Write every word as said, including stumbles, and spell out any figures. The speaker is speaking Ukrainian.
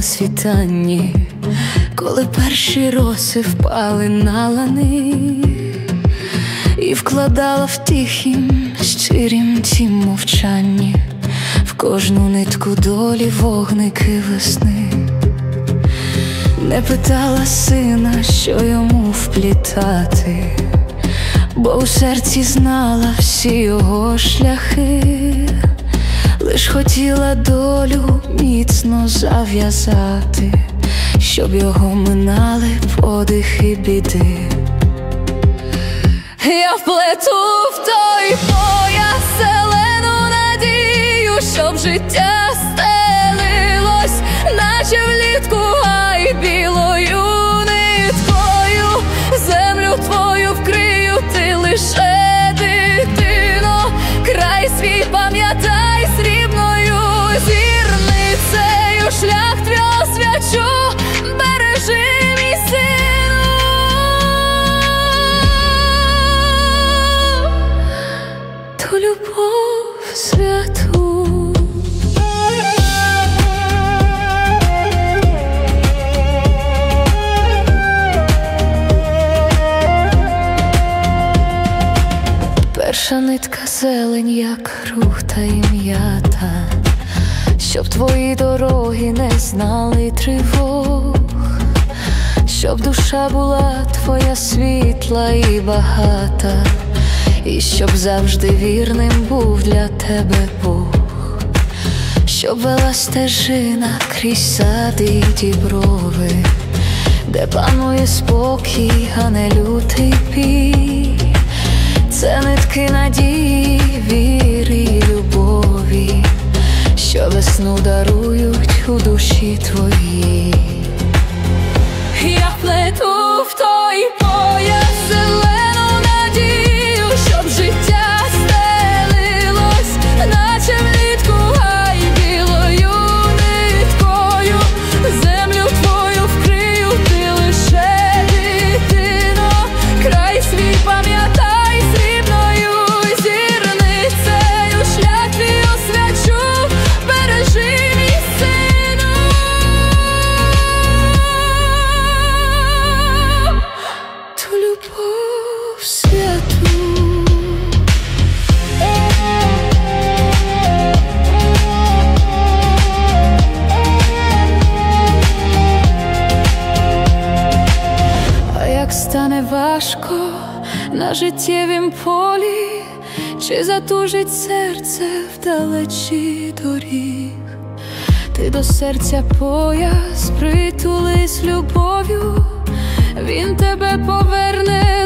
на світанні, коли перші роси впали на лани, і вкладала втіхім щирім тім мовчанні в кожну нитку долі вогники весни. Не питала сина, що йому вплітати, бо у серці знала всі його шляхи. Лиш хотіла долю міцно зав'язати, щоб його минали подихи біди. Я вплету в той пояс зелену надію, щоб життя стелилось, наче влітку, а й білою ниткою. Землю твою вкрию, ти лише дитино, край свій пам'ятай срібною зірницею, шлях твій освячу, бережи, мій сину, ту любов святу. Перша нитка зелень, як рух та ім'ята, щоб твої дороги не знали тривог, щоб душа була твоя світла і багата, і щоб завжди вірним був для тебе Бог, щоб вела стежина крізь сади й діброви, де панує спокій, а не лютий бій. Це нитки надії, віри й любові, що весну дарують у душі твоїй. Я вплету в той пояс зелену надію, щоб життя стелилось, наче влітку, а й білою ниткою. Землю твою вкрию, ти лише дитино, край свій пам'ятай срібною зірницею, шлях твій освячу, бережи, мій сину, ту любов святу. А як стане важко на життєвім полі, чи затужить серце вдалечі доріг, ти до серця пояс притулись любов'ю, він тебе поверне